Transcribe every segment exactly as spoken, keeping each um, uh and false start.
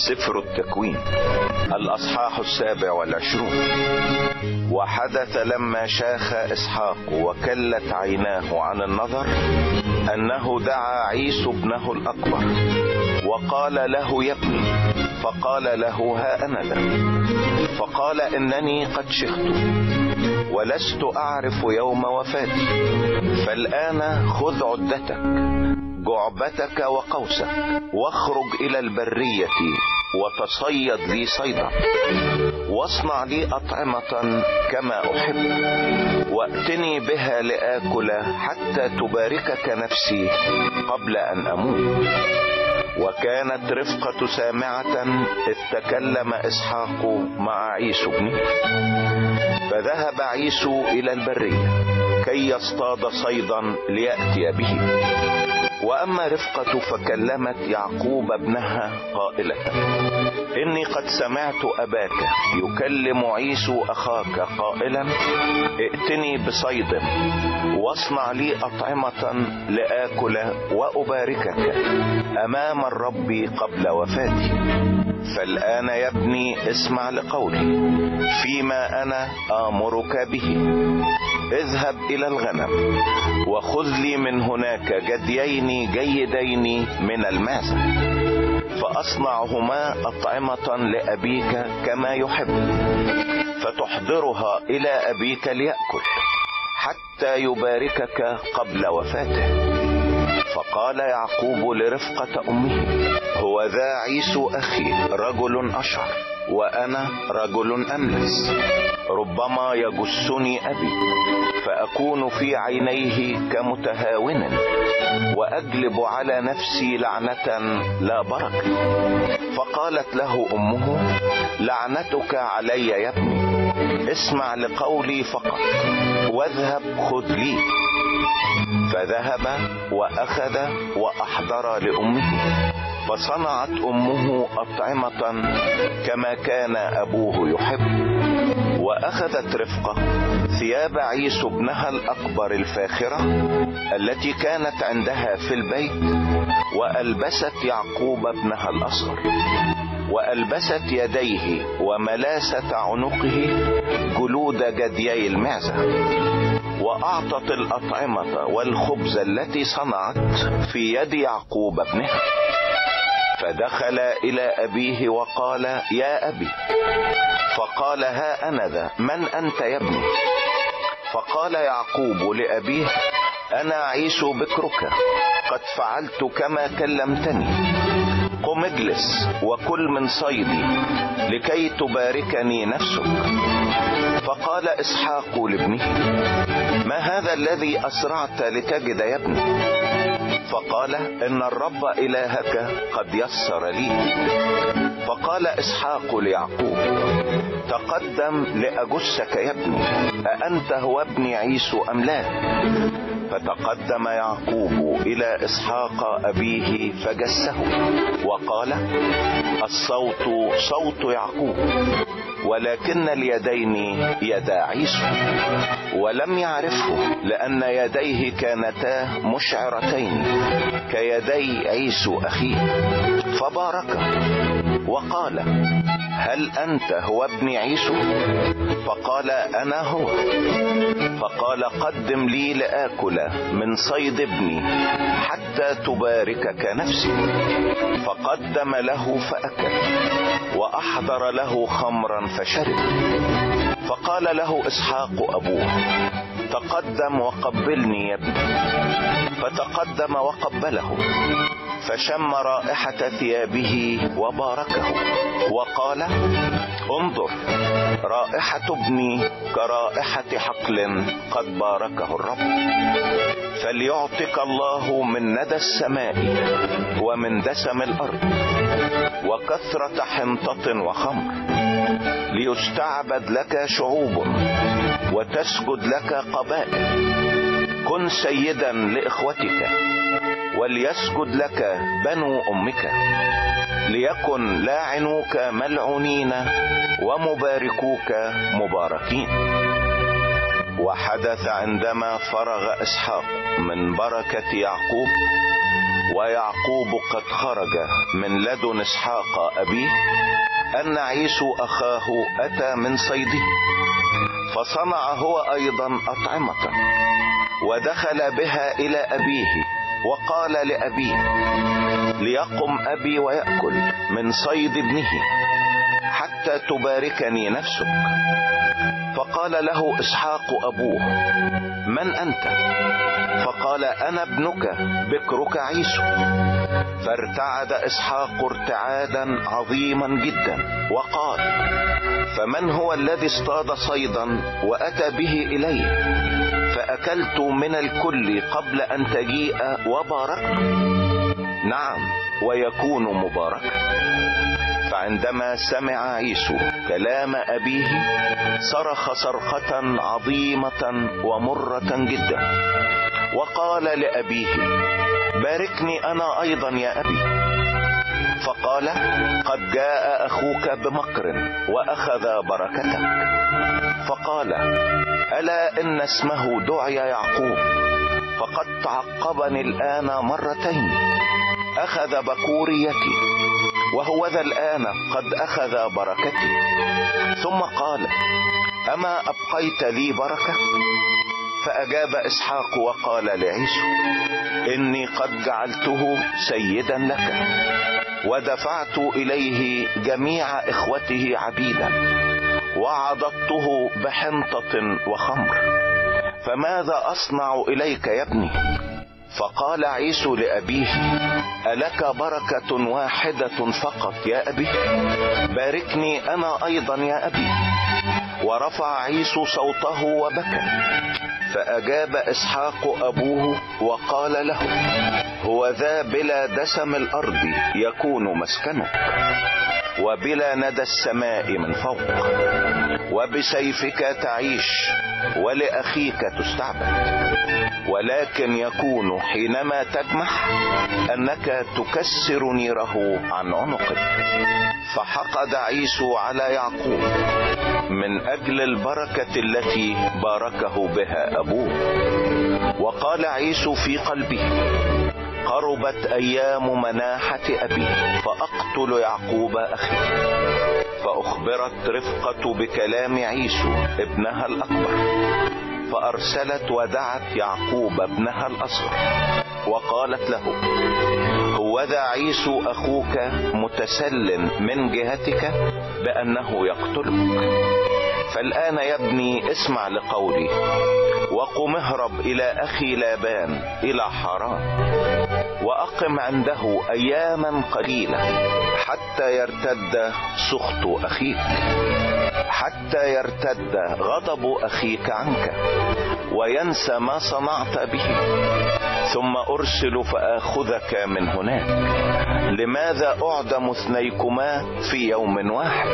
سفر التكوين الأصحاح السابع والعشرون. وحدث لما شاخ إسحاق وكلت عيناه عن النظر أنه دعا عيسو ابنه الأكبر وقال له: يا ابني. فقال له: ها أنا ذا. فقال: إنني قد شخت ولست أعرف يوم وفاتي، فالآن خذ عدتك جعبتك وقوسك واخرج إلى البرية وتصيد لي صيدا، واصنع لي أطعمة كما أحب، وأتني بها لآكل حتى تباركك نفسي قبل أن أموت. وكانت رفقة سامعة إذ تكلم إسحاق مع عيسو ابنه. فذهب عيسو إلى البرية كي يصطاد صيدا ليأتي به. وأما رفقة فكلمت يعقوب ابنها قائلة: إني قد سمعت أباك يكلم عيسو أخاك قائلا: ائتني بصيد واصنع لي أطعمة لآكل وأباركك أمام الرب قبل وفاتي. فالآن يا ابني اسمع لقولي فيما أنا آمرك به. اذهب إلى الغنم وخذ لي من هناك جديين جيدين من المعزة، فأصنعهما أطعمة لأبيك كما يحب، فتحضرها إلى أبيك ليأكل حتى يباركك قبل وفاته. فقال يعقوب لرفقة أمه: هو ذا عيسو أخي رجل أشعر وأنا رجل أملس، ربما يجسني أبي فأكون في عينيه كمتهاون وأجلب على نفسي لعنة لا بركة. فقالت له أمه: لعنتك علي يا ابني، اسمع لقولي فقط واذهب خذ لي. فذهب وأخذ وأحضر لأمه، فصنعت أمه أطعمة كما كان أبوه يحب. وأخذت رفقة ثياب عيسو ابنها الأكبر الفاخرة التي كانت عندها في البيت، وألبست يعقوب ابنها الأصغر، وألبست يديه وملاسة عنقه جلود جديي المعزة، وأعطت الأطعمة والخبز التي صنعت في يد يعقوب ابنها. فدخل إلى أبيه وقال: يا أبي. فقال: ها أنا ذا، من أنت يا ابني؟ فقال يعقوب لأبيه: أنا عيسو بكرك، قد فعلت كما كلمتني. قم اجلس وكل من صيدي لكي تباركني نفسك. فقال إسحاق لابنه: ما هذا الذي أسرعت لتجد يا ابني؟ فقال: إن الرب إلهك قد يسر لي. فقال إسحاق ليعقوب: تقدم لأجسك يا ابني، أأنت هو ابن عيسو أم لا؟ فتقدم يعقوب إلى إسحاق أبيه فجسه وقال: الصوت صوت يعقوب، ولكن اليدين يدا عيسو. ولم يعرفه لأن يديه كانتا مشعرتين كيدي عيسو أخيه. فبارك وقال: هل أنت هو ابن عيسو؟ فقال: أنا هو. فقال: قدم لي لآكل من صيد ابني حتى تباركك نفسي. فقدم له فأكل، وأحضر له خمرا فشرب. فقال له إسحاق أبوه: تقدم وقبلني يا ابني. فتقدم وقبله، فشم رائحة ثيابه وباركه وقال: انظر، رائحة ابني كرائحة حقل قد باركه الرب. فليعطك الله من ندى السماء ومن دسم الأرض وكثرة حنطة وخمر، ليستعبد لك شعوب وتسجد لك قبائل. كن سيدا لإخوتك وليسجد لك بنو أمك، ليكن لاعنوك ملعونين ومباركوك مباركين. وحدث عندما فرغ إسحاق من بركة يعقوب ويعقوب قد خرج من لدن اسحاق أبيه أن عيسو أخاه أتى من صيده، فصنع هو أيضا أطعمة ودخل بها إلى أبيه، وقال لأبيه: ليقم أبي ويأكل من صيد ابنه حتى تباركني نفسك. فقال له إسحاق أبوه: من أنت؟ فقال: أنا ابنك بكرك عيسو. فارتعد إسحاق ارتعادا عظيما جدا وقال: فمن هو الذي اصطاد صيدا وأتى به إلي فأكلت من الكل قبل أن تجيء وباركت؟ نعم، ويكون مباركا. فعندما سمع عيسو كلام أبيه صرخ صرخة عظيمة ومرة جدا، وقال لأبيه: باركني أنا أيضا يا أبي. فقال: قد جاء أخوك بمكر وأخذ بركتك. فقال: ألا إن اسمه دعي يعقوب، فقد تعقبني الآن مرتين، أخذ بكوريتي، وهو ذا الآن قد أخذ بركتي. ثم قال: أما أبقيت لي بركة؟ فأجاب إسحاق وقال لعيسو: إني قد جعلته سيدا لك، ودفعت إليه جميع إخوته عبيدا، وعضدته بحنطة وخمر، فماذا أصنع إليك يا ابني؟ فقال عيسو لأبيه: ألك بركة واحدة فقط يا أبي؟ باركني أنا أيضا يا أبي. ورفع عيسو صوته وبكى. فأجاب إسحاق أبوه وقال له: هو ذا بلا دسم الأرض يكون مسكنك، وبلا ندى السماء من فوق، وبسيفك تعيش ولأخيك تستعبد. ولكن يكون حينما تجمح أنك تكسر نيره عن عنقك. فحقد عيسو على يعقوب من أجل البركة التي باركه بها أبوه. وقال عيسو في قلبه: قربت أيام مناحة أبي فأقتل يعقوب أخي. فأخبرت رفقة بكلام عيسو ابنها الأكبر، فأرسلت ودعت يعقوب ابنها الأصغر وقالت له: هوذا عيسو أخوك متسل من جهتك بأنه يقتلك. فالآن يا ابني اسمع لقولي، وقم اهرب إلى أخي لابان إلى حران، وأقم عنده أياما قليلة حتى يرتد سخط أخيك، حتى يرتد غضب أخيك عنك وينسى ما صنعت به، ثم أرسل فآخذك من هناك. لماذا أعدم اثنيكما في يوم واحد؟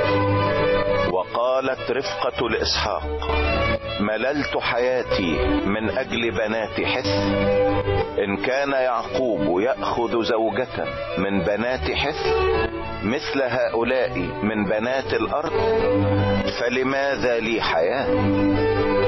وقالت رفقة لإسحاق: مللت حياتي من أجل بنات حث. إن كان يعقوب يأخذ زوجة من بنات حث مثل هؤلاء من بنات الأرض، فلماذا لي حياة؟